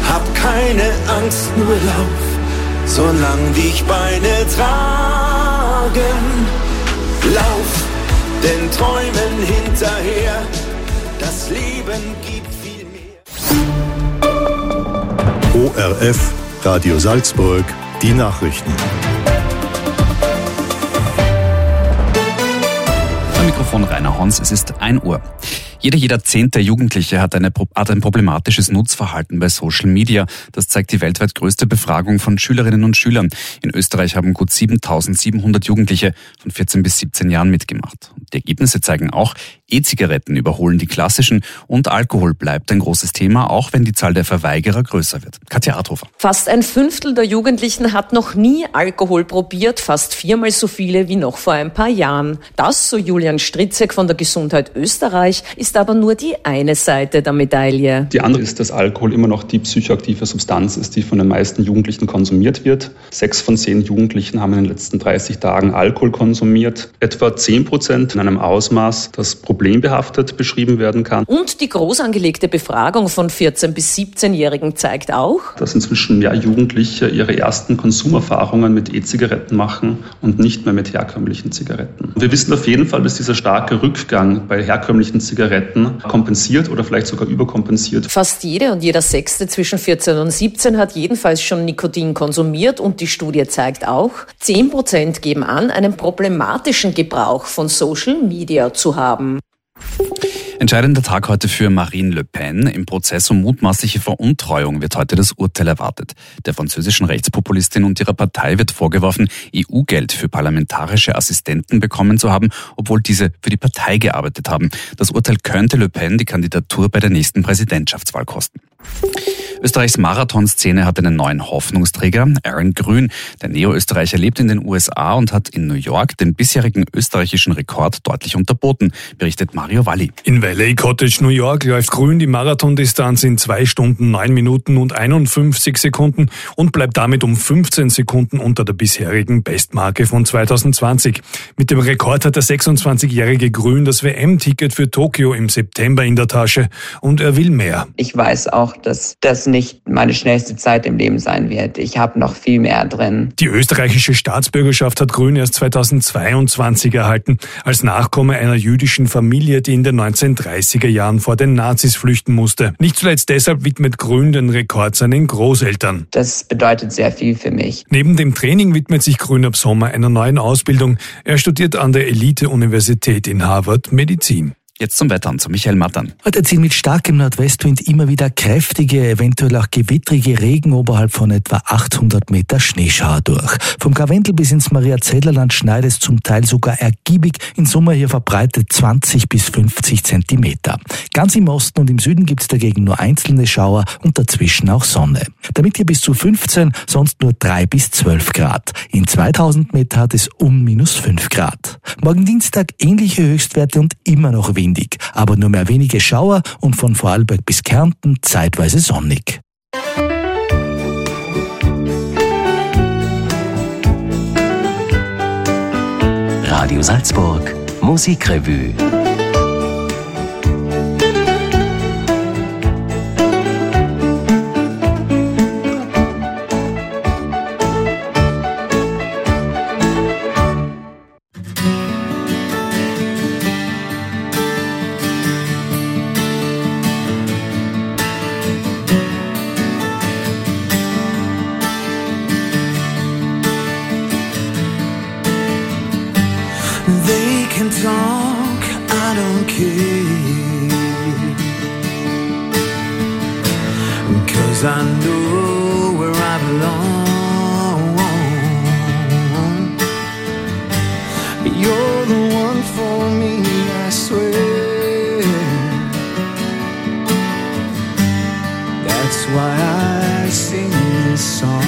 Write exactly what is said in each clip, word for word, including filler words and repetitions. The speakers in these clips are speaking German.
Hab keine Angst, nur lauf, solange dich Beine tragen. Lauf, den Träumen hinterher, das Leben gibt viel mehr. O R F, Radio Salzburg, die Nachrichten. Am Mikrofon Rainer Hons, es ist ein Uhr. Jeder, jeder zehnte Jugendliche hat, eine, hat ein problematisches Nutzverhalten bei Social Media. Das zeigt die weltweit größte Befragung von Schülerinnen und Schülern. In Österreich haben gut siebentausendsiebenhundert Jugendliche von vierzehn bis siebzehn Jahren mitgemacht. Die Ergebnisse zeigen auch, E-Zigaretten überholen die klassischen und Alkohol bleibt ein großes Thema, auch wenn die Zahl der Verweigerer größer wird. Katja Adhofer. Fast ein Fünftel der Jugendlichen hat noch nie Alkohol probiert, fast viermal so viele wie noch vor ein paar Jahren. Das, so Julian Stritzek von der Gesundheit Österreich, ist aber nur die eine Seite der Medaille. Die andere ist, dass Alkohol immer noch die psychoaktive Substanz ist, die von den meisten Jugendlichen konsumiert wird. Sechs von zehn Jugendlichen haben in den letzten dreißig Tagen Alkohol konsumiert. Etwa zehn Prozent in einem Ausmaß, das problembehaftet beschrieben werden kann. Und die groß angelegte Befragung von vierzehn- bis siebzehnjährigen zeigt auch, dass inzwischen mehr Jugendliche ihre ersten Konsumerfahrungen mit E-Zigaretten machen und nicht mehr mit herkömmlichen Zigaretten. Wir wissen auf jeden Fall, dass dieser starke Rückgang bei herkömmlichen Zigaretten kompensiert oder vielleicht sogar überkompensiert. Fast jede und jeder Sechste zwischen vierzehn und siebzehn hat jedenfalls schon Nikotin konsumiert und die Studie zeigt auch, zehn Prozent geben an, einen problematischen Gebrauch von Social Media zu haben. Entscheidender Tag heute für Marine Le Pen. Im Prozess um mutmaßliche Veruntreuung wird heute das Urteil erwartet. Der französischen Rechtspopulistin und ihrer Partei wird vorgeworfen, E U-Geld für parlamentarische Assistenten bekommen zu haben, obwohl diese für die Partei gearbeitet haben. Das Urteil könnte Le Pen die Kandidatur bei der nächsten Präsidentschaftswahl kosten. Österreichs Marathonszene hat einen neuen Hoffnungsträger, Aaron Grün. Der Neo-Österreicher lebt in den U S A und hat in New York den bisherigen österreichischen Rekord deutlich unterboten, berichtet Mario Valli. In L A Cottage, New York, läuft Grün die Marathondistanz in zwei Stunden, neun Minuten und einundfünfzig Sekunden und bleibt damit um fünfzehn Sekunden unter der bisherigen Bestmarke von zweitausendzwanzig. Mit dem Rekord hat der sechsundzwanzigjährige Grün das W M-Ticket für Tokio im September in der Tasche und er will mehr. Ich weiß auch, dass das nicht meine schnellste Zeit im Leben sein wird. Ich habe noch viel mehr drin. Die österreichische Staatsbürgerschaft hat Grün erst zweitausendzweiundzwanzig erhalten, als Nachkomme einer jüdischen Familie, die in den neunzehnhundertdreißiger Jahren vor den Nazis flüchten musste. Nicht zuletzt deshalb widmet Grün den Rekord seinen Großeltern. Das bedeutet sehr viel für mich. Neben dem Training widmet sich Grün ab Sommer einer neuen Ausbildung. Er studiert an der Elite-Universität in Harvard Medizin. Jetzt zum Wetter und zu Michael Mattern. Heute ziehen mit starkem Nordwestwind immer wieder kräftige, eventuell auch gewittrige Regen oberhalb von etwa achthundert Meter Schneeschauer durch. Vom Karwendel bis ins Maria-Zedler-Land schneit es zum Teil sogar ergiebig. In Summe hier verbreitet zwanzig bis fünfzig Zentimeter. Ganz im Osten und im Süden gibt es dagegen nur einzelne Schauer und dazwischen auch Sonne. Damit hier bis zu fünfzehn, sonst nur drei bis zwölf Grad. In zweitausend Meter hat es um minus fünf Grad. Morgen Dienstag ähnliche Höchstwerte und immer noch windig. Aber nur mehr wenige Schauer und von Vorarlberg bis Kärnten zeitweise sonnig. Radio Salzburg Musikrevue. They can talk, I don't care, 'cause I know where I belong. You're the one for me, I swear. That's why I sing this song.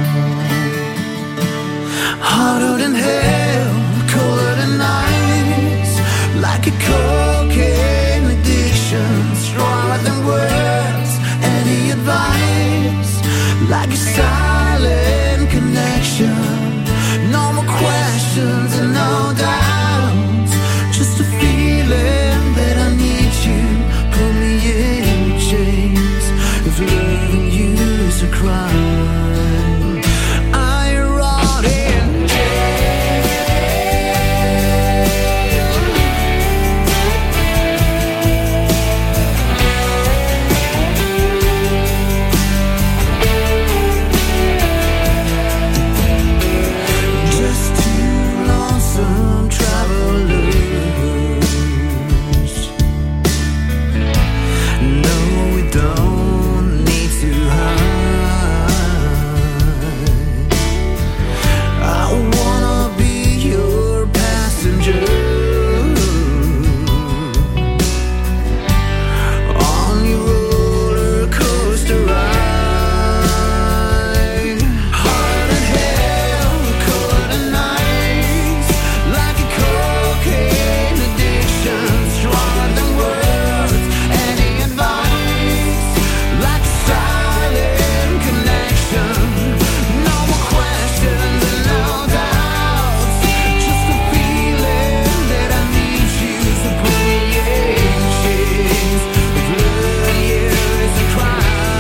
Harder than hell, colder than nights, like a cocaine addiction, stronger than words, any advice, like a silent connection, no more questions and no doubts, just a feeling that I need you, put me in chains, if loving you crime. I rot in jail. Just two lonesome travelers. No, we don't need to hide. I wanna be your passenger on your roller coaster ride. Hard in hell, cold and ice, like a cocaine addiction, stronger than words. Any advice, like a silent connection. No more questions and no doubts. Just a feeling that I need you to put me in chains. Blood, yeah, is a crime.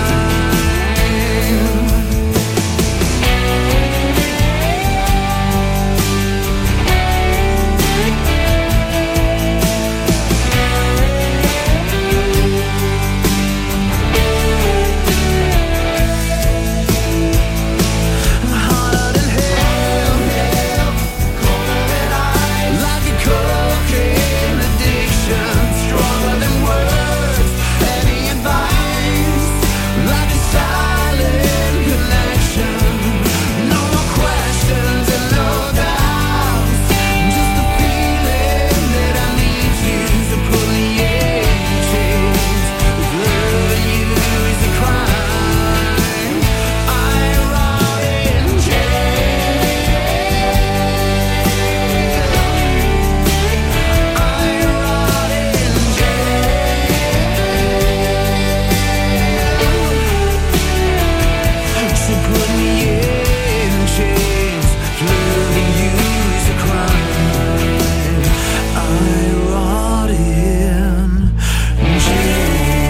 Harder than hell, colder than ice, like a cocaine addiction, stronger than words. Any advice, like a silent connection. No more questions and no doubts. Just a feeling that I need you to put me in chains. Blood, you is a crime. I rot in jail. I rot in jail. So put me in chains. Loving you is a crime. I rot in jail.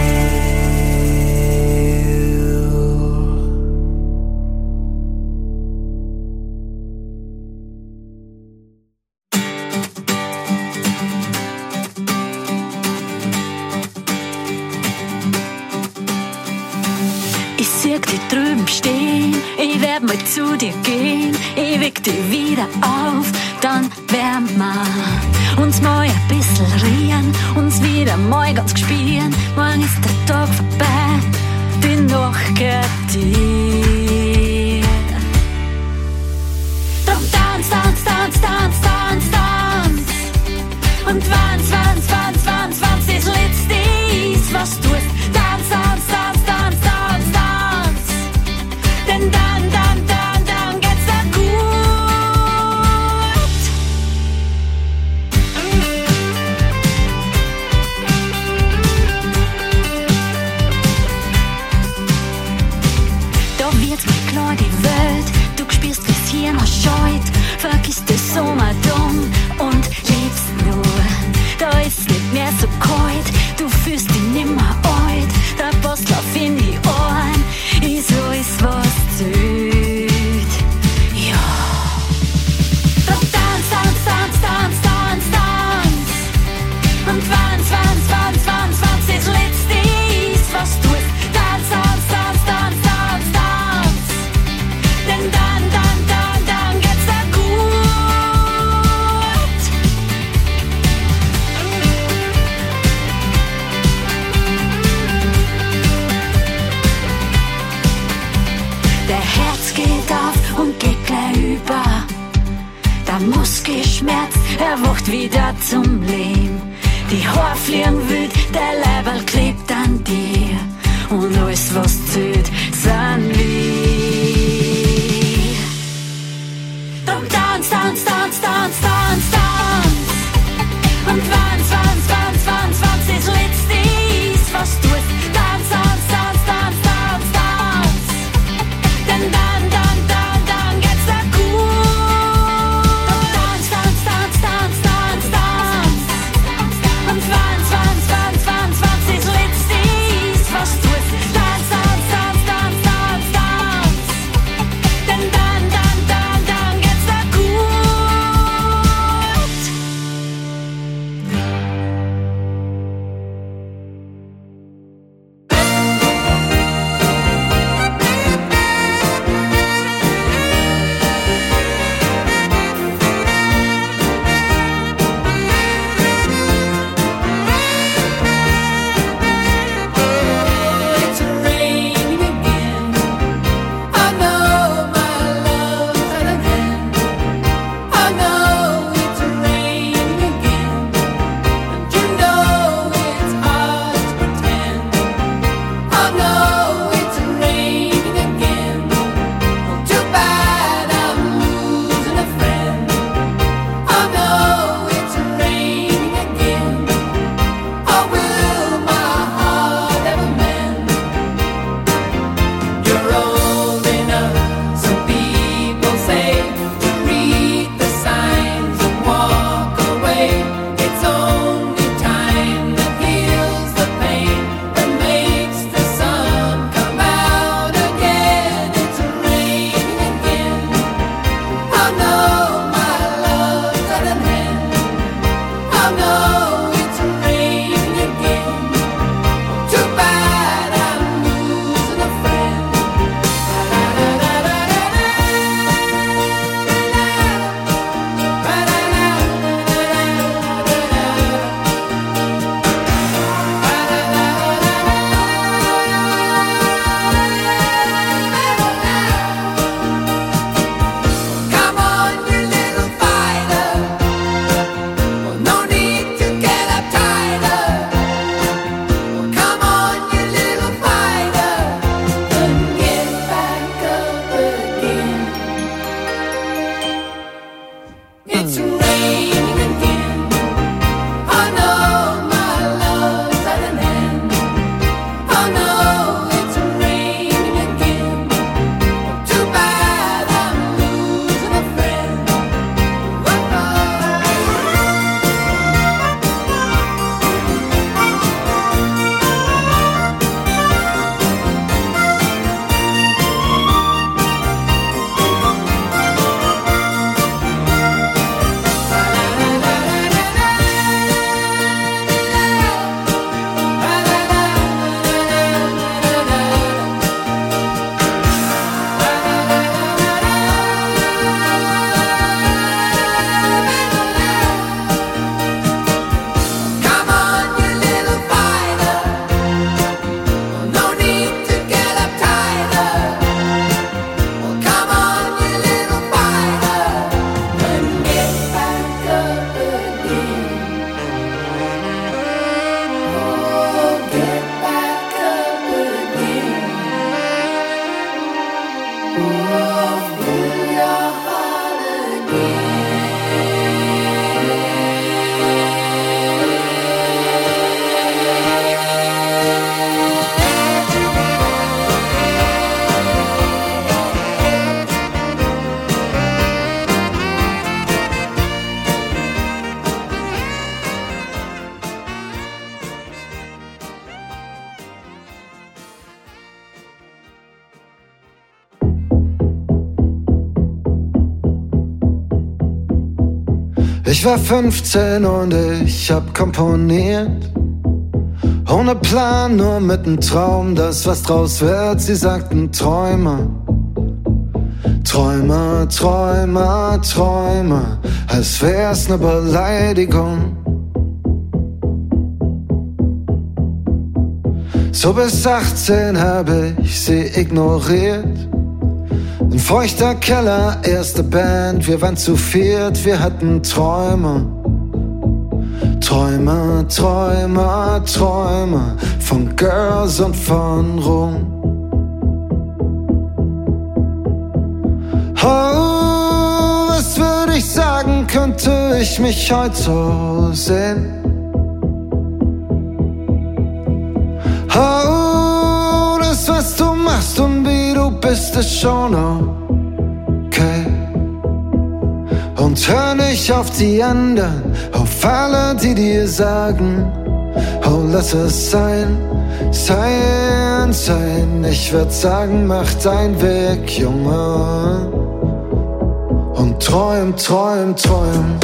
Ich sehe dich drüben stehen, ich werd mal zu dir gehen, ich weck dich wieder auf, dann wärm wir uns mal ein bisschen rieren, uns wieder mal ganz gespielen, morgen ist der Tag vorbei, die Nacht gehört dir. Drum tanz, tanz, tanz, tanz, tanz, tanz und wanz, wanz, wanz, wanz, wanz das Letzte ist, was du tust, tanz, tanz, tanz, tanz, tanz, tanz, denn dann, dann, dann, dann geht's dir gut. Da wird's mir klar, die Welt, du spürst, wie's hier noch scheut, vergiss das Sommerdumm und lebst nur. Da ist nicht mehr so kalt, du fühlst dich nimmer alt, der Post lauf in die Ohren, ist alles, was zählt. Ja. Drum tanz, tanz, tanz, tanz, tanz, tanz und wanz, wanz, wanz, wanz, wanz das Letzte ist, was du tust. Tanz, tanz, tanz, tanz, tanz, tanz, denn dann, dann, dann, dann geht's dir gut. Der Herz geht auf und geht gleich über. Der Muskelschmerz erwacht wieder zum Leben. Die Haare fliegen wild, der Leiberl klebt an dir. Und alles, was zählt, sind wir. Drum tanz, tanz, tanz, tanz, tanz, tanz und wanz, wanz, wanz, wanz, wanz das Letzte ist, was du tust. Tanz, tanz, tanz, tanz, tanz, tanz, denn dann, dann, dann, dann geht's dir gut. Drum tanz, tanz, tanz, tanz, tanz, tanz und wanz, wanz, wanz, wanz, wanz das Letzte ist, was du tust. Tanz, tanz, tanz, Ich war fünfzehn und ich hab komponiert. Ohne Plan, nur mit nem Traum, dass was draus wird. Sie sagten Träumer, Träumer, Träumer, Träumer, als wär's ne Beleidigung. So bis achtzehn hab ich sie ignoriert. Ein feuchter Keller, erste Band, wir waren zu viert, wir hatten Träume. Träume, Träume, Träume von Girls und von Ruhm. Oh, was würde ich sagen, könnte ich mich heute so sehen? Oh, das, was du machst und wie du bist, ist schon okay. Und hör nicht auf die anderen, auf alle, die dir sagen, oh, lass es sein, sein, sein. Ich würd sagen, mach deinen Weg, Junge, und träum, träum, träum.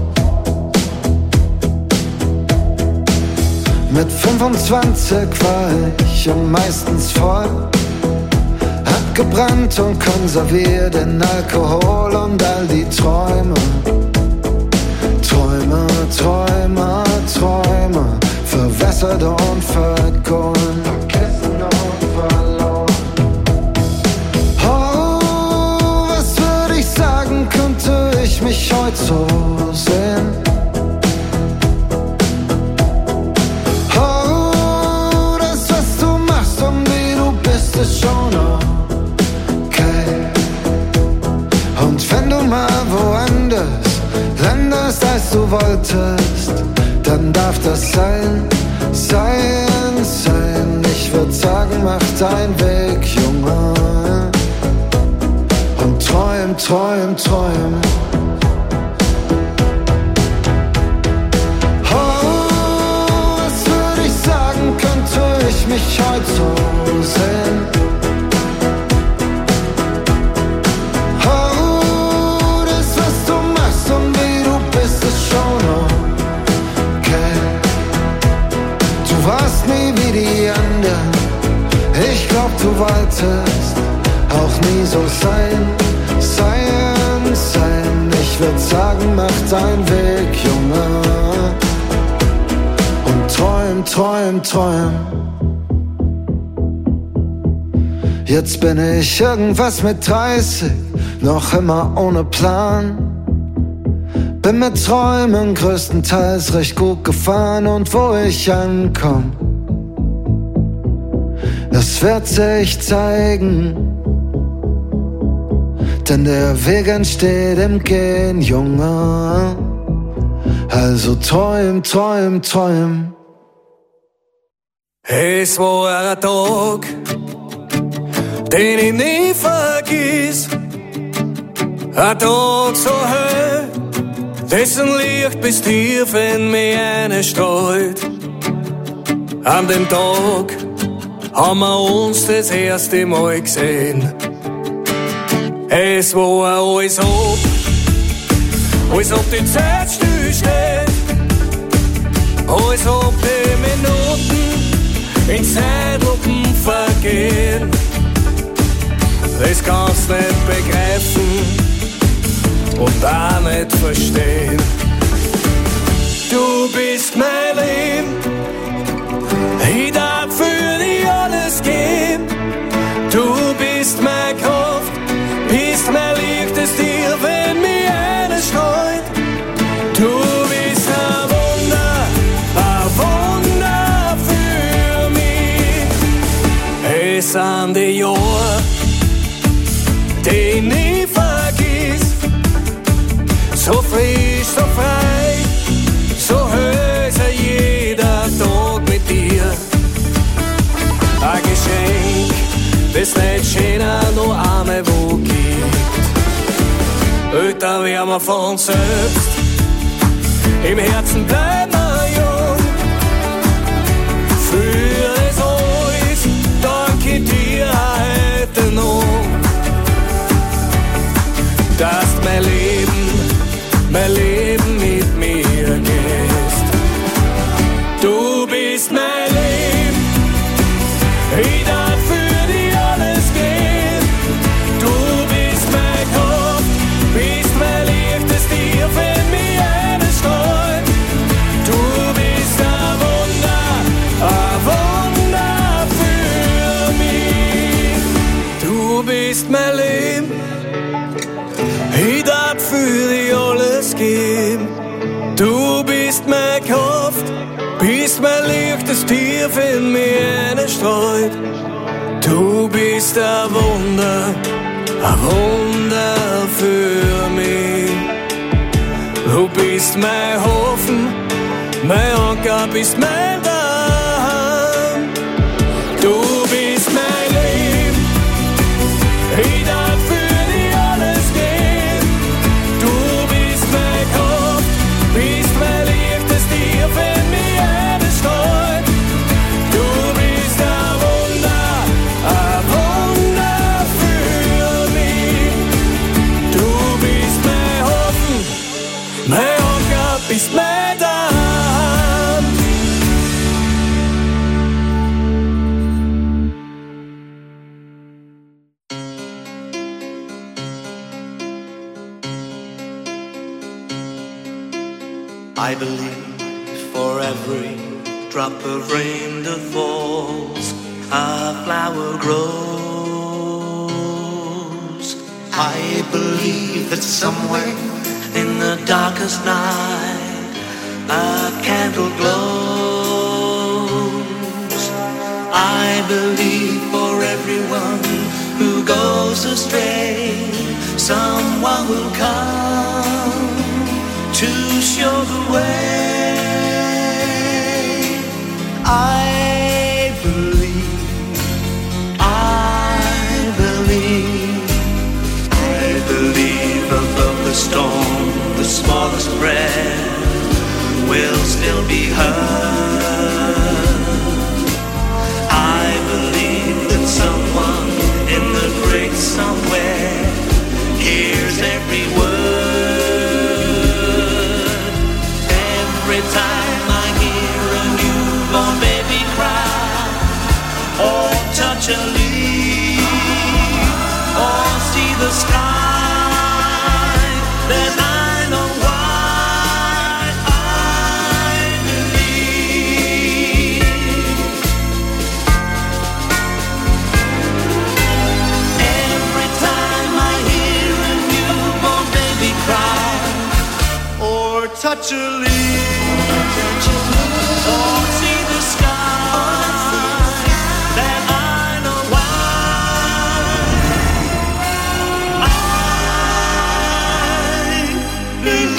Mit fünfundzwanzig war ich und meistens voll, hab gebrannt und konserviert in Alkohol und all die Träume. Träume, Träume, Träume, verwässert und vergoren, vergessen und verloren. Oh, was würde ich sagen, könnte ich mich heute so sehen? Ist schon okay. Und wenn du mal woanders landest, als du wolltest, dann darf das sein, sein, sein. Ich würd sagen, mach deinen Weg, Junge, und träum, träum, träum. Oh, was würd ich sagen, könnte ich mich heute so sehen? Ich glaub, du wolltest auch nie so sein, sein, sein. Ich würd sagen, mach deinen Weg, Junge, und träum, träum, träum. Jetzt bin ich irgendwas mit dreißig, noch immer ohne Plan. Bin mit Träumen größtenteils recht gut gefahren, und wo ich ankomm, das wird sich zeigen, denn der Weg entsteht im Gehen, Junge. Also träum, träum, träum. Es war ein Tag, den ich nie vergiss. Ein Tag so hell, dessen Licht bis tief in mich einstrahlt. An dem Tag haben wir uns das erste Mal gesehen. Es war alles ab, als ob die Zeit stillsteht, als ob die Minuten in Zeitlupen vergehen. Das kannst nicht begreifen und auch nicht verstehen. Du bist mein Leben, ich darf für dich alles geben. Du bist meine Kraft, bist mein Licht, das dir, wenn mich eines schreit. Du bist ein Wunder, ein Wunder für mich. Es sind die Jahre, die ich nie vergiss. So frisch, so frei, so höher jeder Tag mit dir. Ein Geschenk, das nicht schöner noch einmal wo gibt. Älter werden wir von uns selbst, im Herzen bleiben wir jung. Für das alles danke dir heute noch, dass mein Leben, mein Leben ist. bist mein Leben, ich darf für dich alles geben. Du bist meine Kraft, bist mein Licht, das tief in mir streut. Du bist ein Wunder, ein Wunder für mich. Du bist mein Hoffen, mein Anker, bist mein Daheim. Du bist mein Leben, ich darf für dich alles geben. Du bist mein Kraft, bist mein Licht, das tief in mir streut. Du bist ein Wunder, ein Wunder für mich. Du bist mein Hoffen, mein Anker, bist mein Daheim. I believe for every drop of rain that falls, a flower grows. I believe that somewhere in the darkest night, a candle glows. I believe for everyone who goes astray, someone will come to show the way. I believe, I believe, I believe above the storm, the smallest breath will still be heard. I believe that someone in the great somewhere hears every word. Every time I hear a newborn baby cry, or touch a leaf, or see the sky, then I know why I believe. Every time I hear a newborn baby cry, or touch a leaf, or see the sky, then I know why I believe.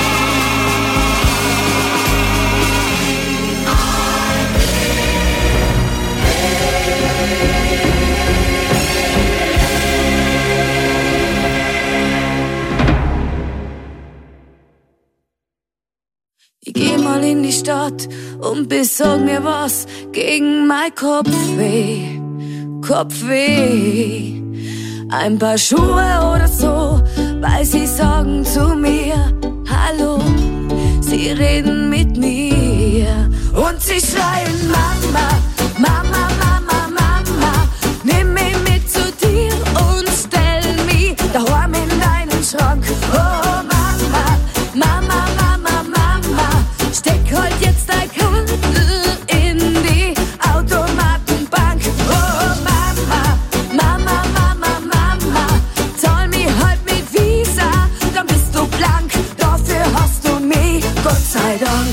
Ich geh mal in die Stadt und besorg mir was gegen mein Kopfweh, Kopfweh. Ein paar Schuhe oder so, weil sie sagen zu mir, hallo, sie reden mit mir. Und sie schreien, Mama, Mama, Mama, Mama, nimm mich mit zu dir und stell mich daheim in deinen Schrank. Oh Mama, Mama, Mama, Mama, steck halt jetzt dein Kandel in die Automatenbank. Oh Mama, Mama, Mama, Mama, zahl mich halt mit Visa, dann bist du blank, dafür hast du mich, Gott sei Dank.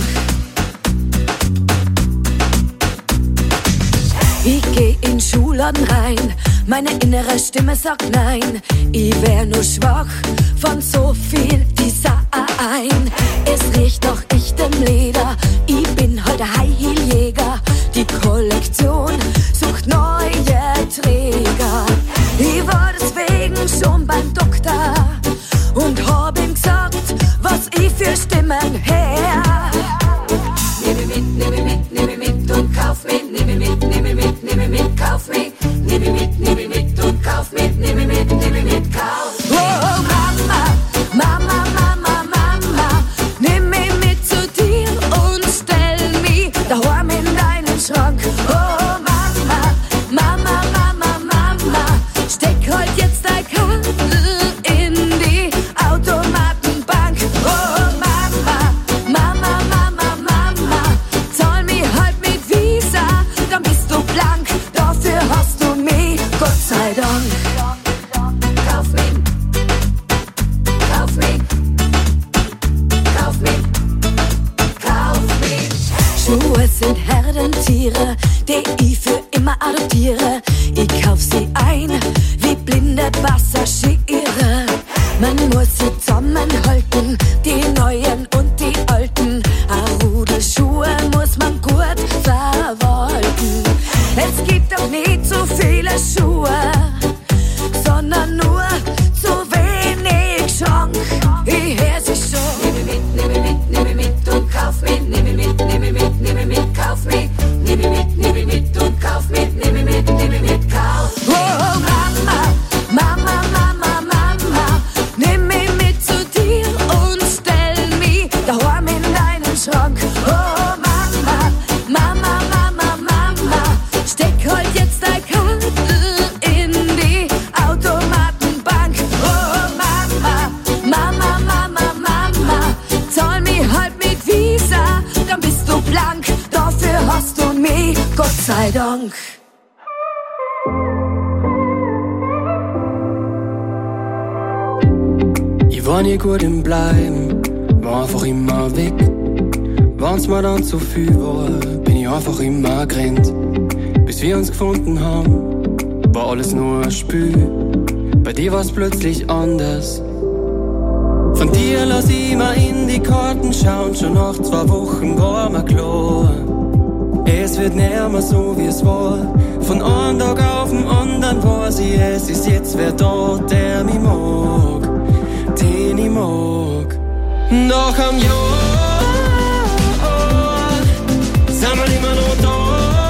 Ich geh in den Schuhladen rein, meine innere Stimme sagt nein. Ich wär nur schwach von so viel Design. Es riecht nach echtem Leder, ich bin halt ein High-Heel-Jäger. Die Kollektion sucht neue Träger. Ich war deswegen schon beim Doktor und hab ihm gesagt, was ich für Stimmen her. Nimm mich mit, nimm mich mit, nimm mich mit und kauf mich. Nimm mich mit, nimm mich mit, nimm mich mit, kauf mich. Nimm mich mit, nimm mich mit und kauf mich. Nimm mich mit, nimm mich mit, kauf. Oh Mama, Mama, Mama, Mama, nimm mich mit zu dir und stell mich daheim in deinen Schrank. Oh Mama, Mama, Mama, Mama, steck halt jetzt dein Kandel in die Automatenbank. Oh Mama, Mama, Mama, Mama, zahl mich halt mit Visa, dann bist du blank, dafür hast du mich, Gott sei Dank. sei Dank. Ich war nie gut im Bleiben, war einfach immer weg. Wenn's mir dann zu viel war, bin ich einfach immer gerannt. Bis wir uns gefunden haben, war alles nur ein Spiel. Bei dir war's plötzlich anders. Von dir lass ich mal in die Karten schauen. Schon nach zwei Wochen war mir klar, es wird nicht mehr so wie es war. Von einem Tag auf den anderen weiß ich, es ist jetzt wer da, der mich mag, den ich mag. Nach einem Jahr sind wir immer noch da.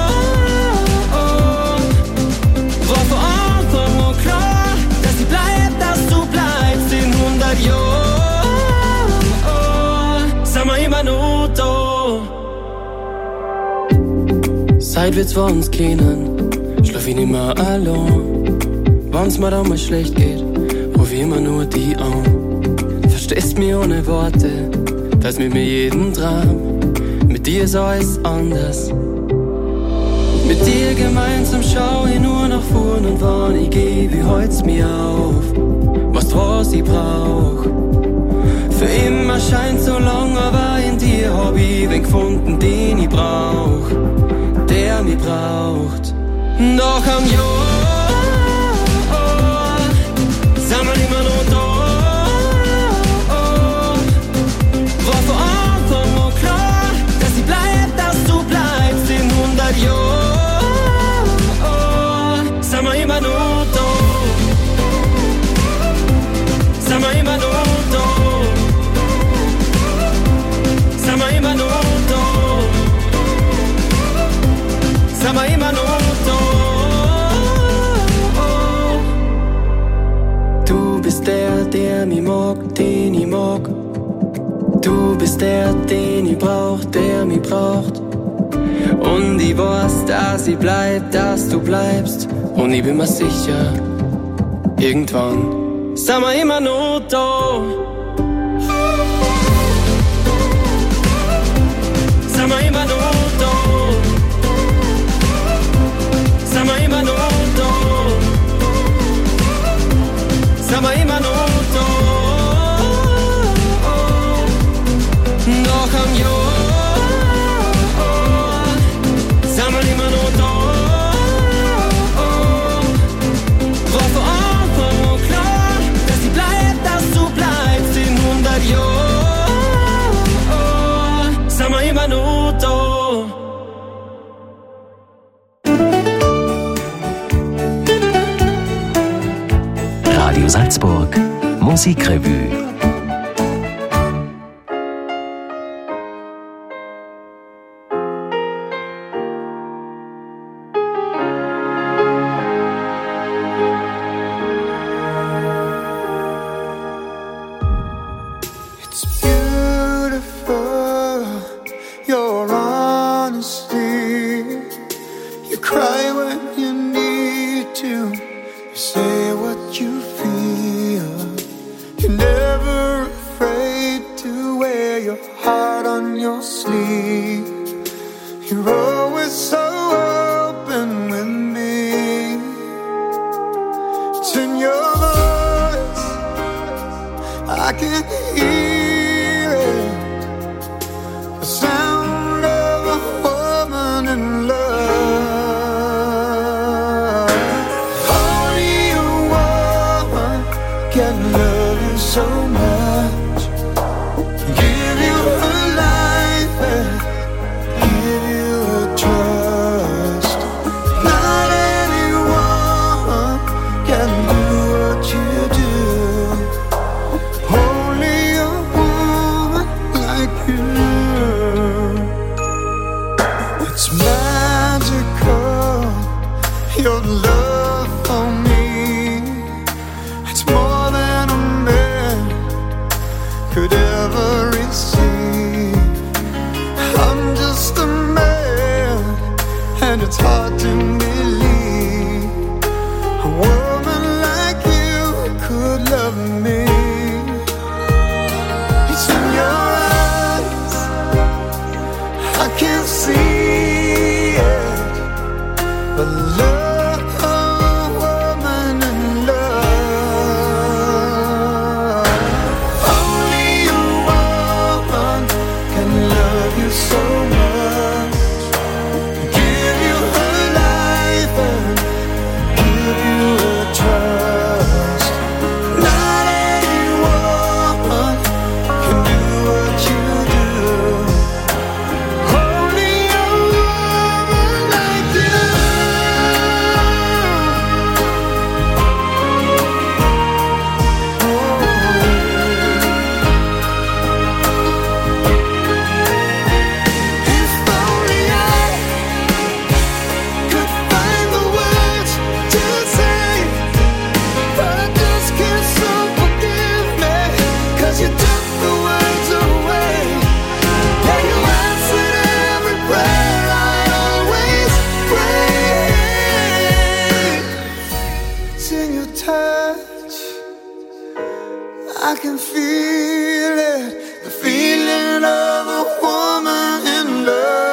War von Anfang an klar, dass ich bleib, dass du bleibst. In hundert Jahren sind wir immer noch da. Seit wir zwei uns kennen, schlaf ich nicht mehr allein. Wenn's mir dann mal schlecht geht, ruf ich immer nur die an. Verstehst mich ohne Worte, teilst mit mir jeden Traum. Mit dir ist alles anders. Mit dir gemeinsam schau ich nur nach vorn und wann ich geh, wie heut's mir auf. Was was ich brauch. Für immer scheint so lang, aber in dir hab ich wen gefunden, den ich brauch, der mich braucht. Nach einem Jahr sind wir immer noch da. War von Anfang an klar, dass ich bleib, dass du bleibst. In hundert Jahren sind wir immer noch da. Sind wir immer noch da. Sind wir immer noch da. Sind wir immer noch da. Du bist der, der mich mag, den ich mag. Du bist der, den ich brauch, der mich braucht. Und ich weiß, dass ich bleib, dass du bleibst. Und ich bin mir sicher, irgendwann sind wir immer noch da. Sind wir immer noch da. Sind wir immer noch da. Sind wir immer noch da. Nach einem Jahr sind wir immer noch da. War von Anfang an klar, dass ich bleib, dass du bleibst. In hundert Jahren sind wir immer noch da. Radio Salzburg Musikrevue. Can do what you do. Only your touch. I can feel it, the feeling of a woman in love.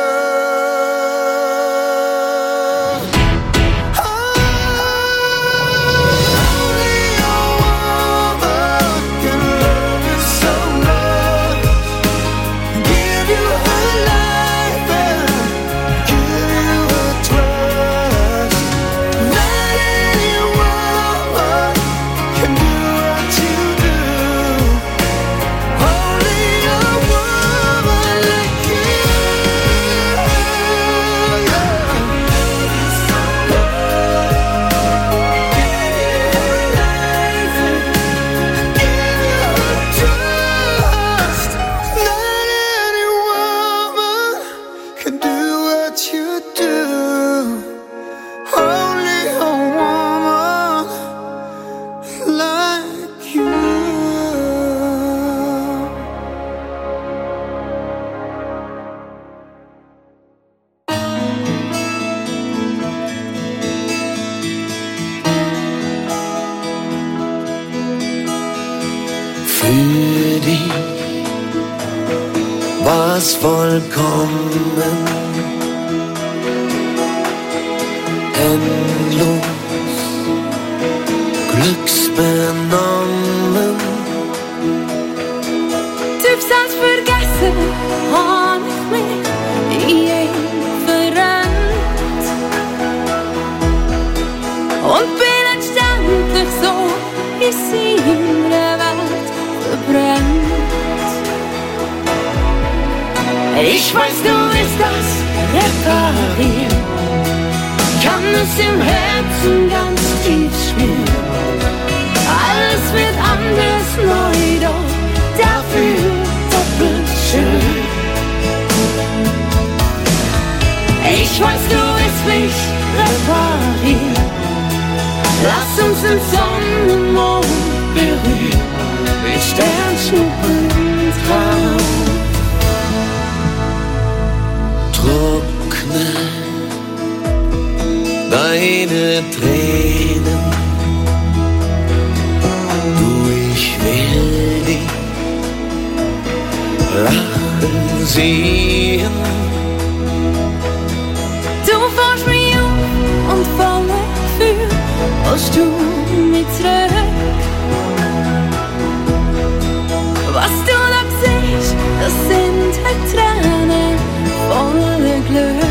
Für dich war's vollkommen, endlos, glücksbenommen. Typ sonst vergessen, hab ich mich je verrannt und bin letztendlich so in seiner Welt verbrannt. Ich weiß, du willst das reparieren, kann es im Herzen ganz tief spüren. Alles wird anders neu, doch dafür doppelt schön. Ich weiß, du willst mich reparieren, lass uns den Sonnenmond berühren, mit Sternschnuppentraum. Trockne deine Tränen, du, ich will dich lachen sehen. Du fährst mich auf und voller Gefühl holst du mich zurück. Was du da siehst, das sind halt Tränen voller Glück.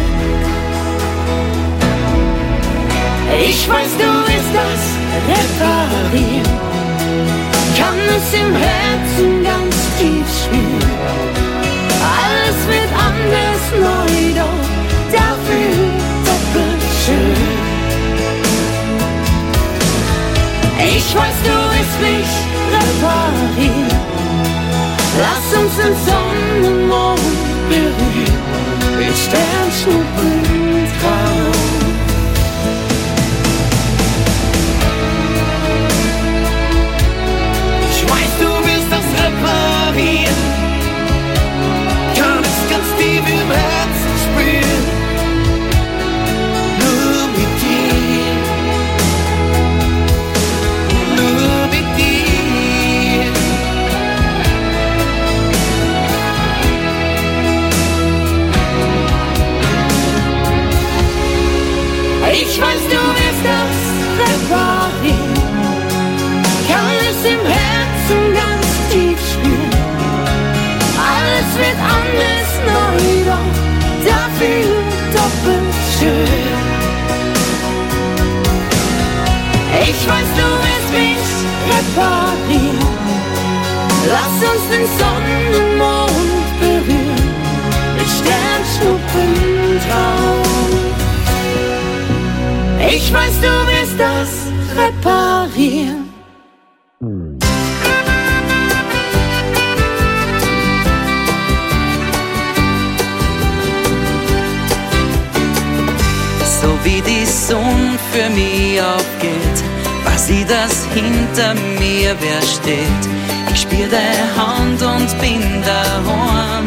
Ich weiß, du willst das reparieren, kann es im Herzen ganz tief spüren. Alles wird anders neu, doch dafür doppelt schön. Ich weiß, du willst mich reparieren, lass uns den Sonnenmond berühren, mit Sternschnuppentraum. Ich weiß, du willst das reparieren, kann es ganz tief im Herzen spüren. Nur mit dir, nur mit dir. Ich weiß, du willst das reparieren, kann es im Herzen ganz tief spüren. Alles wird anders neu, doch dafür doppelt schön. Ich weiß, du willst mich reparieren, lass uns den Sonnenmond berühren, mit Sternschnuppentraum. Ich weiß, du willst das reparieren. So wie die Sonne für mich aufgeht, weiß ich, dass hinter mir wer steht. Ich spür deine Hand und bin daheim.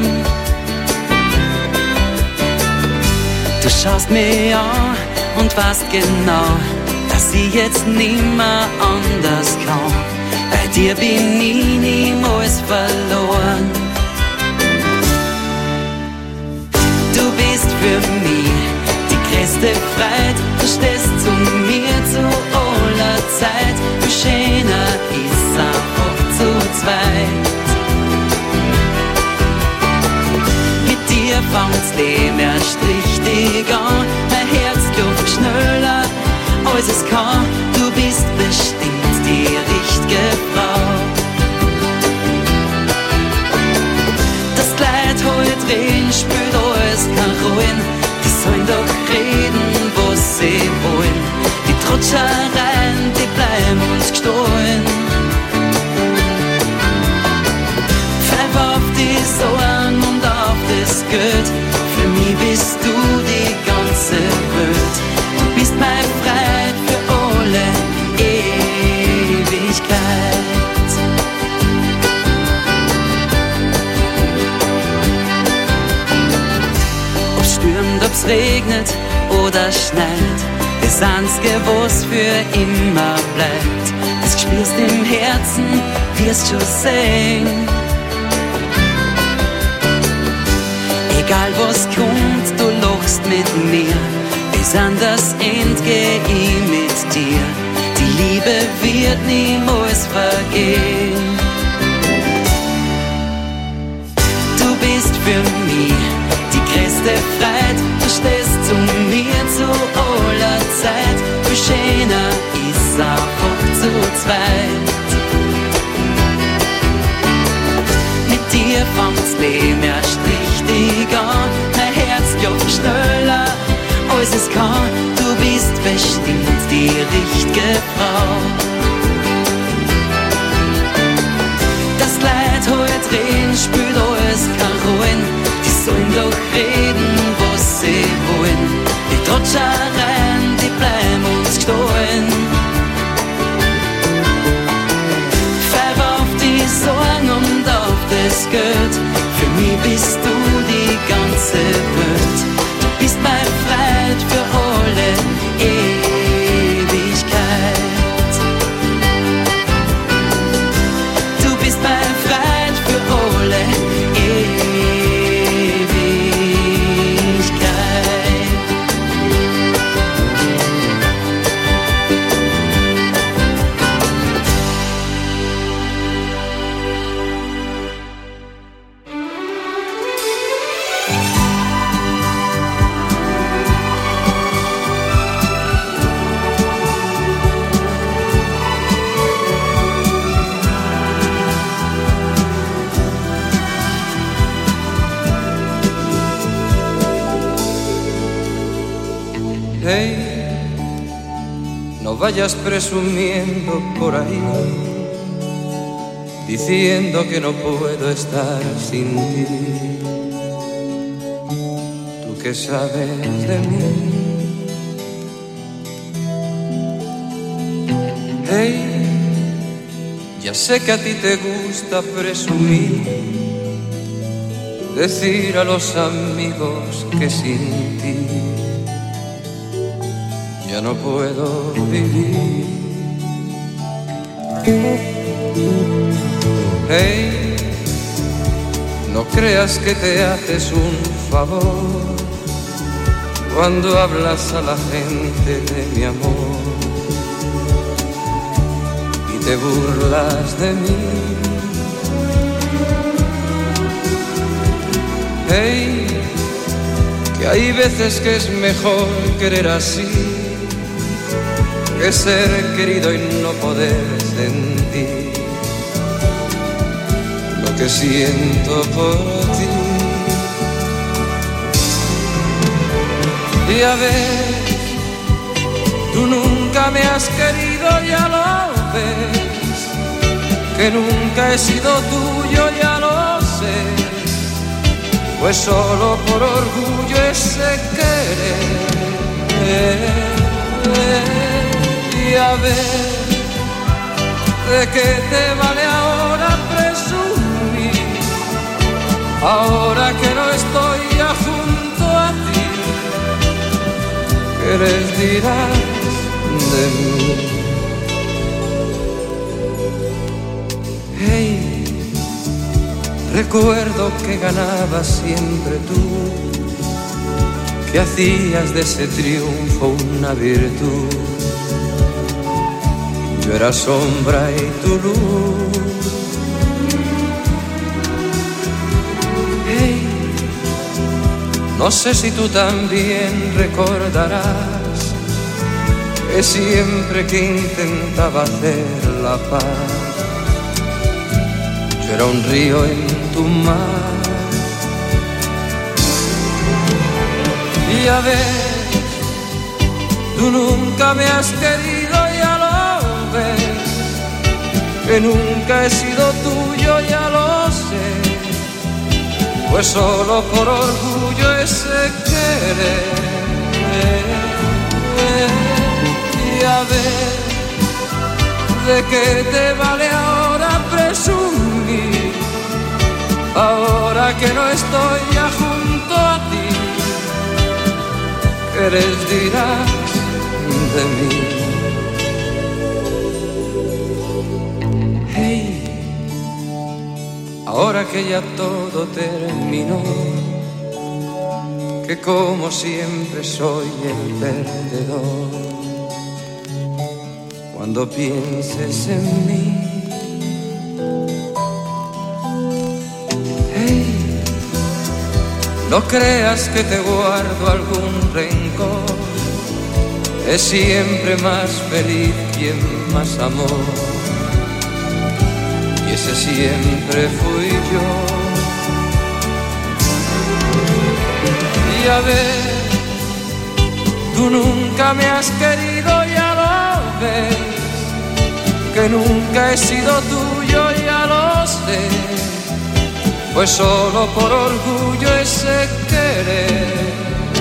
Du schaust mich an und weißt genau, dass ich jetzt nimmer anders kann. Bei dir bin ich niemals verloren. Du bist für mich die größte Freude, du stehst zu mir zu aller Zeit. Wie schöner ist einfach zu zweit. Mit dir fängt's Leben erst richtig an, mein Herz klopft schneller als es kann. Du bist bestimmt die richtige Frau. Das Kleid heute reden, spielt alles keine Rollen. Die sollen doch reden, was sie wollen. Die Trotschereien, die bleiben uns gestohlen. Pfeif auf die Sorgen und auf das Geld. Für mich bist du die ganze Welt. Du bist mein Freund für alle Ewigkeit. Ob's stürmt, ob's regnet oder schneit, das Einzige, was für immer bleibt, das spürst im Herzen, wirst schon sehen. Egal was kommt, du lachst mit mir, bis an das Ende geh ich mit dir. Die Liebe wird niemals vergehen. Du bist für mich die größte Freude, du stehst zu mir zu aller Zeit. Wie schöner ist einfach zu zweit. Mit dir fängt's Leben erst richtig an, mein Herz klopft schneller als es kann. Du bist bestimmt die richtige Frau. Das Leid heute reden, spielt alles keine Rollen. Die sollen doch reden, was sie wollen. Die Trotschereien, die bleiben uns gestohlen. Pfeif auf die Sorgen und auf das Geld. Für mich bist du die ganze Welt. Du bist mein Freund für alle Ewigkeit. Du bist mein Freund für alle Ewigkeit. Hey, no vayas presumiendo por ahí, diciendo que no puedo estar sin ti. Tú que sabes de mí. Hey, ya sé que a ti te gusta presumir, decir a los amigos que sin ti ya no puedo vivir. Hey, no creas que te haces un favor cuando hablas a la gente de mi amor y te burlas de mí. Hey, que hay veces que es mejor querer así que ser querido y no poder sentir lo que siento por ti. Y a ver, tú nunca me has querido, ya lo ves, que nunca he sido tuyo, ya lo sé, pues solo por orgullo ese querer. Y a ver, ¿de qué te vale ahora presumir? Ahora que no estoy ya junto a ti, ¿qué les dirás de mí. Hey, recuerdo que ganabas siempre tú, que hacías de ese triunfo una virtud. Yo era sombra y tu luz. Hey, no sé si tú también recordarás que siempre que intentaba hacer la paz, yo era un río en tu mar. Y a ver, tú nunca me has querido, ya lo ves, que nunca he sido tuyo, ya lo sé, pues solo por orgullo ese querer. Y a ver, ¿de qué te vale ahora presumir? Ahora que no estoy ya junto a ti, ¿qué les dirás de mí? Hey, ahora que ya todo terminó, que como siempre soy el perdedor, cuando pienses en mí, hey, no creas que te guardo algún rencor, es siempre más feliz quien más amó, y ese siempre fui yo. Y a ver, tú nunca me has querido, ya lo ves, que nunca he sido tuyo, ya lo sé, pues solo por orgullo ese querer.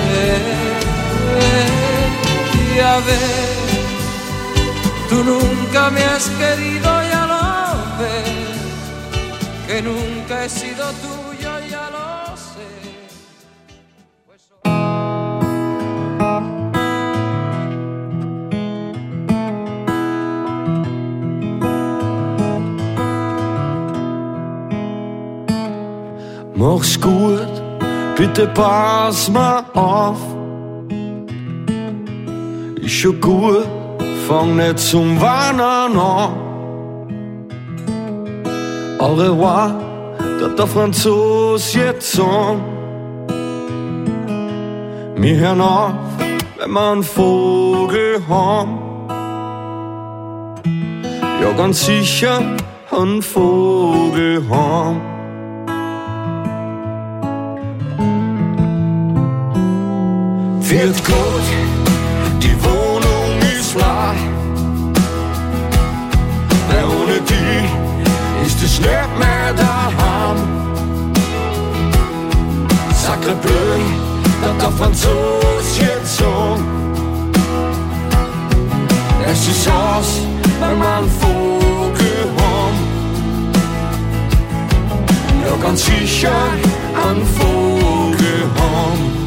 Y a ver, tú nunca me has querido, ya lo ves, que nunca he sido tuyo, ya lo sé, pues solo... Mach's gut, bitte pass mal auf. Ist schon gut, fang nicht zum Weinen an. Au revoir, dat der Franzos jetzt sagen. Wir hören auf, wenn wir einen Vogel haben. Ja, ganz sicher einen Vogel haben. Wird gut, die Wohnung ist leer, weil ohne die ist es nicht mehr daheim. Sacre bleu, dat der Franzos jetzt sagen. Es ist aus, wenn wir einen Vogel haben. Ja, ganz sicher einen Vogel haben.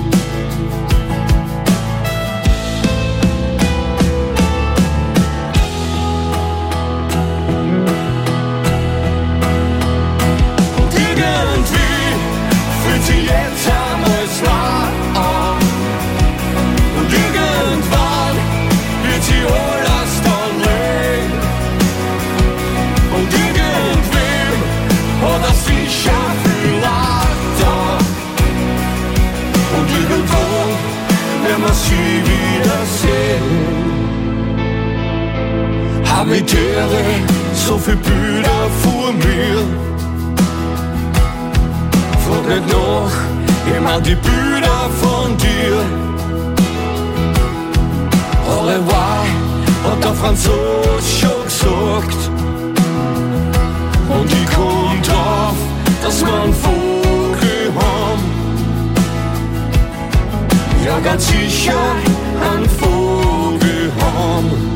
Jetzt haben wir's wahr an. Und irgendwann wird sie alles dann leben. Und irgendwem hat er sicher viel Leid da. Und irgendwo werden wir sie wiedersehen. Hab mit Tiere so viel Bilder vor mir. Frag nicht nach, ich mein die Bilder von dir. Au revoir, hat der Franzos schon gesagt. Und ich komm drauf, dass wir einen Vogel haben. Ja, ganz sicher einen Vogel haben.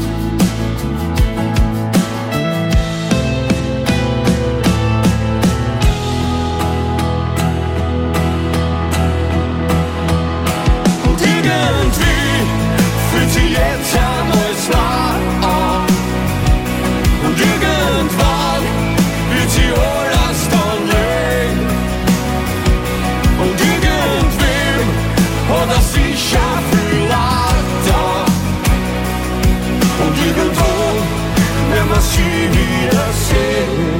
Jetzt haben wir's wiedersehen.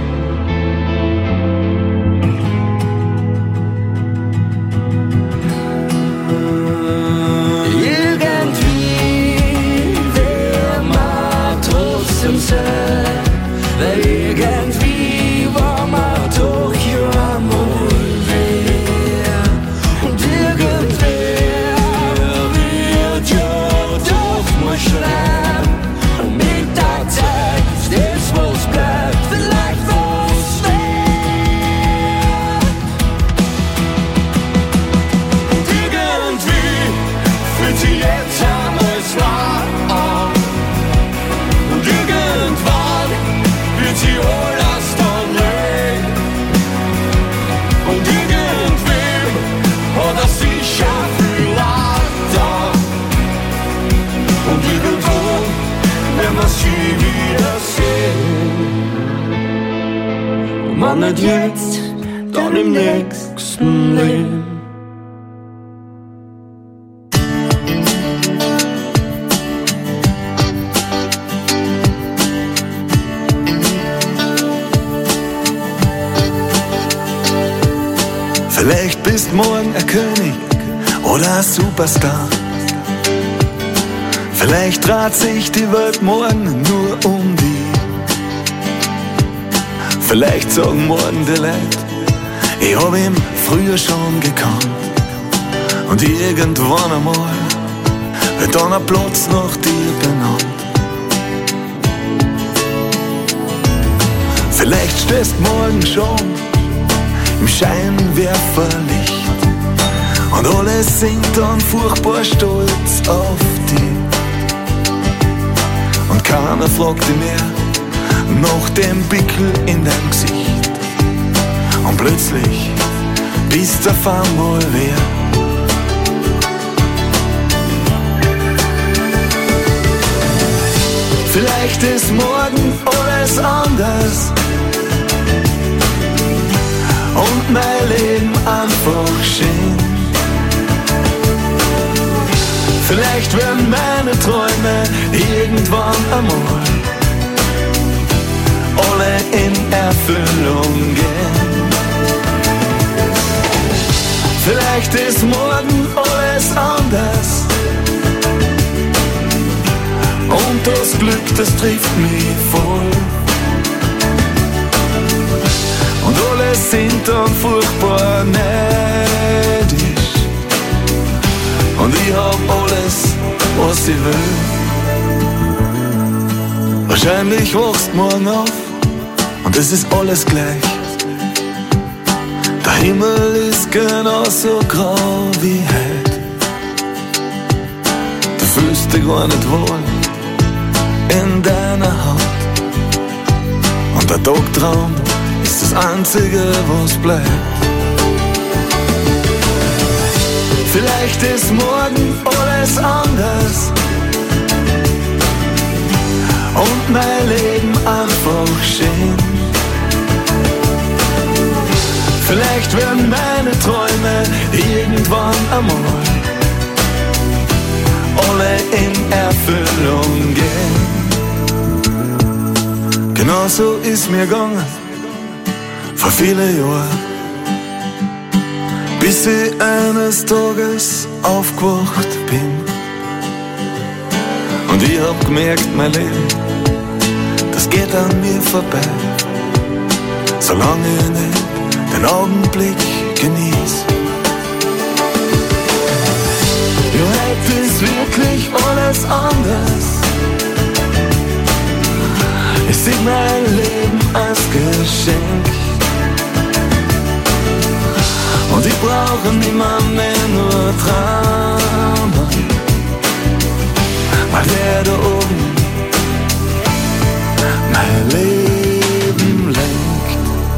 Irgendwie war man doch ja mal wer. Und irgendwer wird ja doch mal schreiben. Und mit der Zeit ist was bleibt, vielleicht was wert. Und irgendwie fühlt sich jetzt einmal wahr an. Und irgendwann wird sie alles dann weg. Und irgendwem hat er sicher viel Leid da. Und irgendwo werden wir sie wiedersehen. Und man nicht jetzt, dann im nächsten Leben. Vielleicht bist morgen ein König oder ein Superstar. Vielleicht dreht sich die Welt morgen nur um dich. Vielleicht sagen morgen die Leute, ich hab ihn früher schon gekannt. Und irgendwann einmal wird dann ein Platz nach dir benannt. Vielleicht stehst morgen schon im Scheinwerferlicht und alles sind dann furchtbar stolz auf dich. Und keiner fragt dich mehr nach dem Pickel in deinem Gesicht. Und plötzlich bist du auf einmal wer. Vielleicht ist morgen alles anders und mein Leben einfach schön. Vielleicht werden meine Träume irgendwann einmal alle in Erfüllung gehen. Vielleicht ist morgen alles anders und das Glück, das trifft mich voll. Und alle sind dann furchtbar neidisch. Und ich hab alles, was ich will. Wahrscheinlich wachst morgen auf und es ist alles gleich. Der Himmel ist genauso grau wie heute. Du fühlst dich gar nicht wohl in deiner Haut. Und der Tagtraum ist das Einzige, was bleibt. Vielleicht ist morgen alles anders und mein Leben einfach schön. Vielleicht werden meine Träume irgendwann einmal alle in Erfüllung gehen. Genauso ist mir gegangen vor vielen Jahren, bis ich eines Tages aufgewacht bin. Und ich hab gemerkt, mein Leben, das geht an mir vorbei, solange ich nicht den Augenblick genieß. Ja, heute ist wirklich alles anders. Ich seh mein Leben als Geschenk. Und ich brauche niemand mehr, nur Drama, weil der da oben mein Leben lenkt.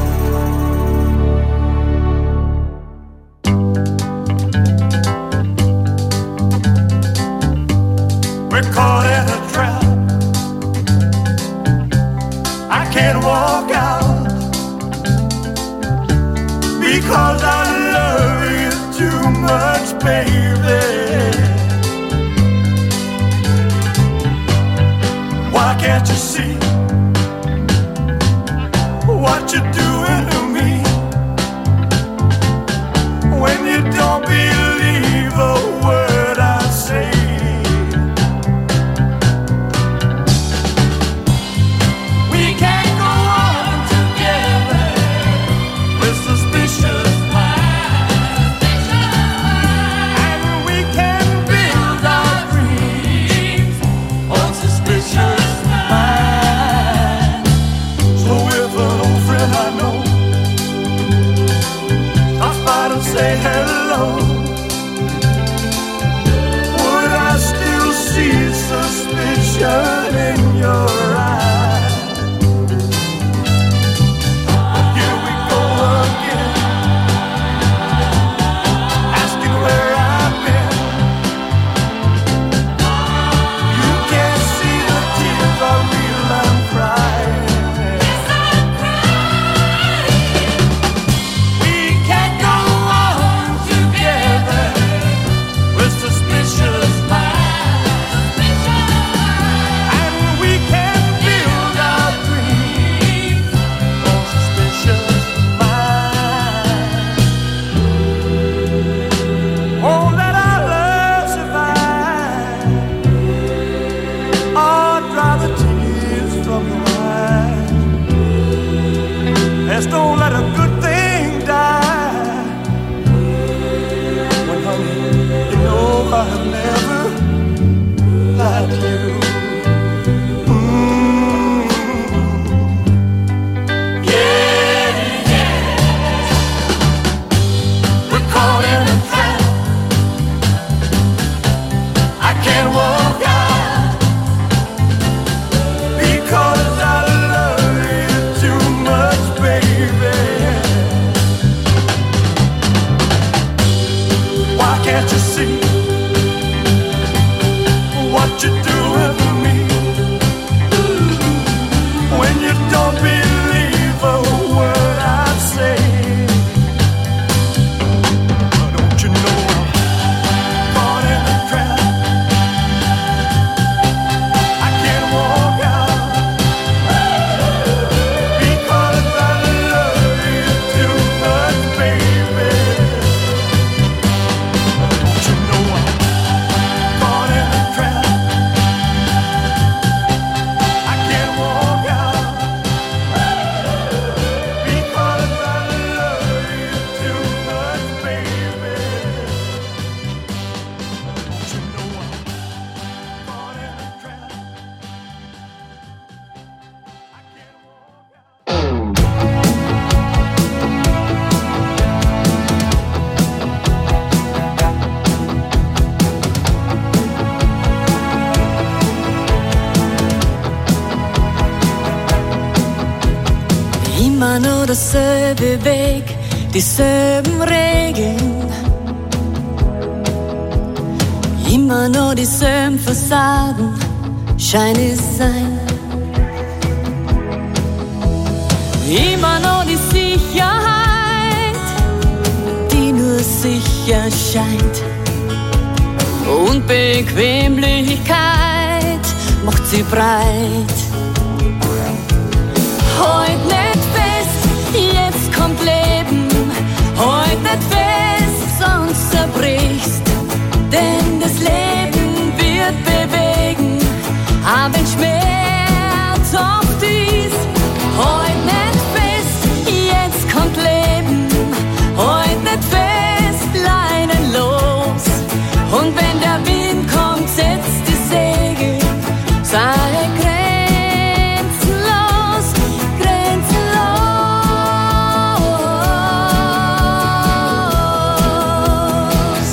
We're caught in a trap. I can't walk out because I love you too much, baby. Why can't you see say hello, would I still see suspicion in your eyes? Here we go again, asking where I've been. You can't see the tears are real, I'm crying. Yes, I'm crying. We can't go on together with suspicious minds, and we can build our dreams on suspicious minds. Won't let our love survive, or dry the tears from your eyes. Let's don't let a good thing die. When honey, you know I have never lied to you. Mm. Yeah, yeah. We're caught in a trap. I can't walk out because I love you too much, baby. Why can't you see what you're doing to me? When you don't believe a word I say, don't you know I'm caught in a trap? I can't walk out because I love you too much, baby. Don't you know I'm caught in a trap? I can't walk out because I love you too much, baby. Don't you know I'm caught in a trap? Immer nur dasselbe Weg, dieselben Regeln. Immer nur dieselben Fassaden, scheint es sein. Immer nur die Sicherheit, die nur sicher scheint. Und Bequemlichkeit macht sie breit. Heut nicht fest, jetzt kommt Leben. Heut nicht fest, sonst zerbrichst. Denn das Leben wird bewegen, aber wenn Schmerz auf dies. Heut nicht fest, jetzt kommt Leben. Heut nicht fest, Leinen los. Und wenn der Wind kommt, setzt die Segel. Sei grenzenlos, grenzenlos.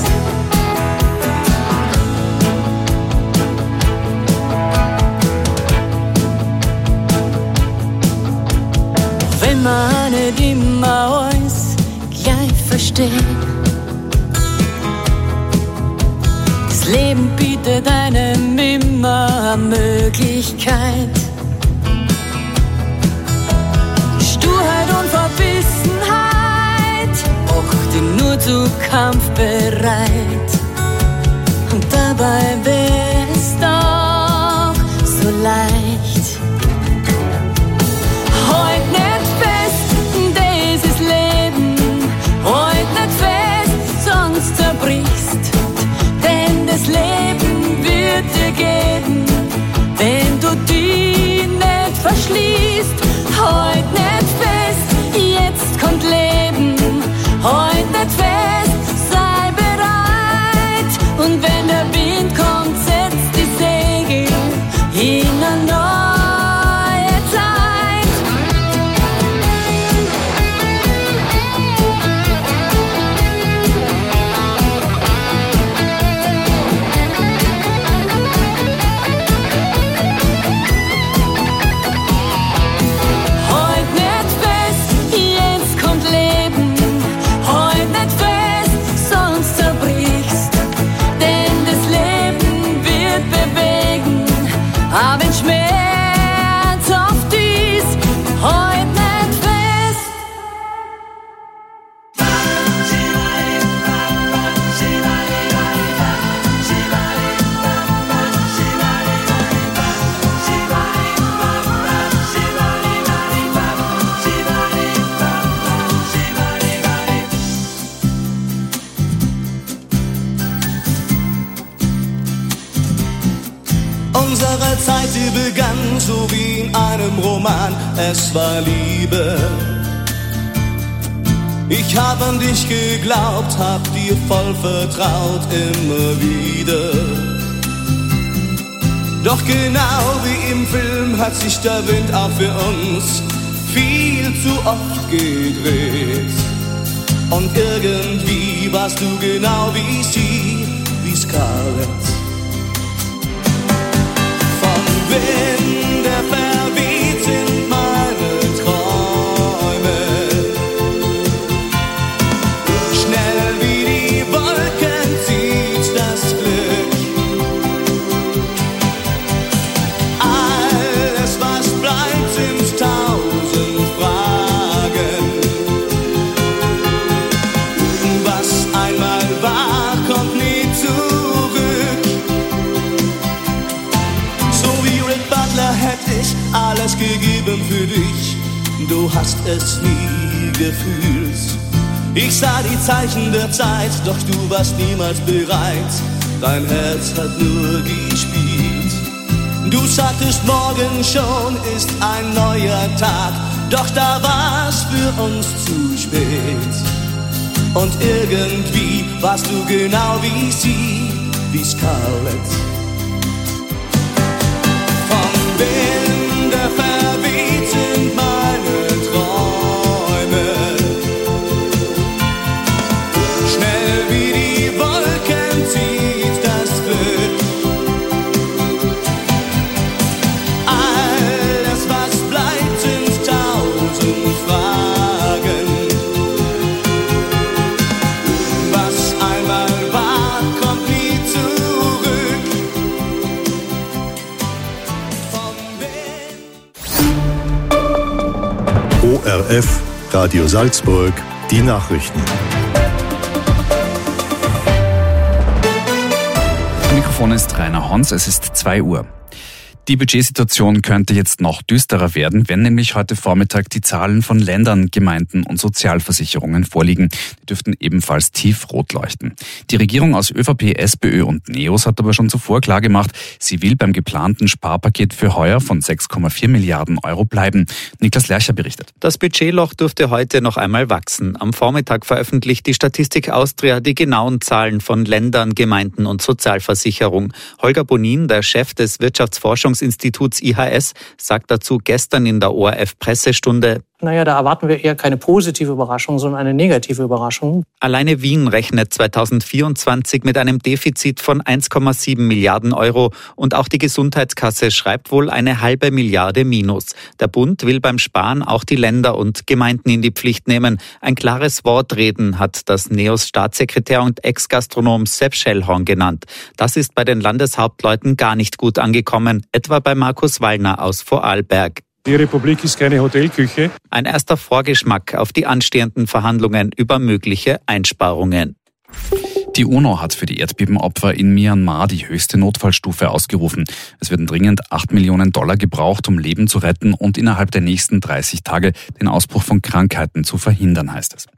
Wenn man nicht immer alles gleich versteht. Das Leben bietet einem immer eine Möglichkeit. Sturheit und Verbissenheit macht ihn nur zu kampfbereit. Und dabei wäre es doch so leicht. Heut nicht fest, das ist Leben. Heut nicht fest, sonst zerbrichst. Denn das Leben wird dir geben, wenn du die nicht verschließt. Heut nicht fest, jetzt kommt Leben. Heut nicht fest, sei bereit. Und wenn der Wind kommt, setzt die Segel hin und Geschichte begann so wie in einem Roman, es war Liebe. Ich hab an dich geglaubt, hab dir voll vertraut, immer wieder. Doch genau wie im Film hat sich der Wind auch für uns viel zu oft gedreht. Und irgendwie warst du genau wie sie, wie Scarlett. Von Wind, der verweht, sind meine Träume. Schnell wie die Wolken zieht das Glück. Alles, was bleibt, sind tausend Fragen. Was einmal war, kommt nie zurück. So wie Rick Butler hätte ich alles gegeben für dich. Du hast es nie gefühlt. Ich sah die Zeichen der Zeit, doch du warst niemals bereit. Dein Herz hat nur gespielt. Du sagtest, morgen schon ist ein neuer Tag, doch da war's für uns zu spät. Und irgendwie warst du genau wie sie, wie Scarlett. Vom Wind, der verweht, sind meine Träume. Schnell wie die Wolken zieht das Glück. Alles, was bleibt, sind tausend Fragen. Was einmal war, kommt nie zurück. O R F, Radio Salzburg, die Nachrichten. Am Mikrofon ist Rainer Hons, es ist zwei Uhr. Die Budgetsituation könnte jetzt noch düsterer werden, wenn nämlich heute Vormittag die Zahlen von Ländern, Gemeinden und Sozialversicherungen vorliegen. Die dürften ebenfalls tiefrot leuchten. Die Regierung aus ÖVP, SPÖ und NEOS hat aber schon zuvor klargemacht, sie will beim geplanten Sparpaket für heuer von sechs Komma vier Milliarden Euro bleiben. Niklas Lercher berichtet. Das Budgetloch dürfte heute noch einmal wachsen. Am Vormittag veröffentlicht die Statistik Austria die genauen Zahlen von Ländern, Gemeinden und Sozialversicherung. Holger Bonin, der Chef des Wirtschaftsforschungsinstituts I H S, sagt dazu gestern in der O R F-Pressestunde: Naja, da erwarten wir eher keine positive Überraschung, sondern eine negative Überraschung. Alleine Wien rechnet zweitausendvierundzwanzig mit einem Defizit von eins Komma sieben Milliarden Euro und auch die Gesundheitskasse schreibt wohl eine halbe Milliarde Minus. Der Bund will beim Sparen auch die Länder und Gemeinden in die Pflicht nehmen. Ein klares Wort reden, hat das NEOS-Staatssekretär und Ex-Gastronom Sepp Schellhorn genannt. Das ist bei den Landeshauptleuten gar nicht gut angekommen, etwa bei Markus Wallner aus Vorarlberg. Die Republik ist keine Hotelküche. Ein erster Vorgeschmack auf die anstehenden Verhandlungen über mögliche Einsparungen. Die UNO hat für die Erdbebenopfer in Myanmar die höchste Notfallstufe ausgerufen. Es werden dringend acht Millionen Dollar gebraucht, um Leben zu retten und innerhalb der nächsten dreißig Tage den Ausbruch von Krankheiten zu verhindern, heißt es.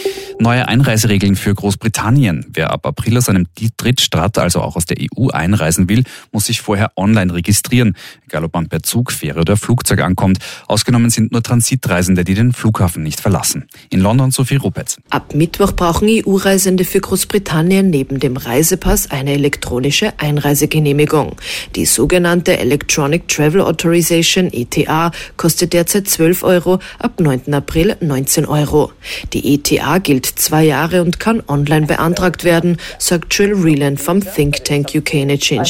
Neue Einreiseregeln für Großbritannien. Wer ab April aus einem Drittstaat, also auch aus der E U, einreisen will, muss sich vorher online registrieren. Egal ob man per Zug, Fähre oder Flugzeug ankommt. Ausgenommen sind nur Transitreisende, die den Flughafen nicht verlassen. In London Sophie Rupetz. Ab Mittwoch brauchen E U-Reisende für Großbritannien neben dem Reisepass eine elektronische Einreisegenehmigung. Die sogenannte Electronic Travel Authorization, E T A, kostet derzeit zwölf Euro, ab neunten April neunzehn Euro. Die E T A gilt zwei Jahre und kann online beantragt werden, sagt Jill Reland vom Think Tank U K Change.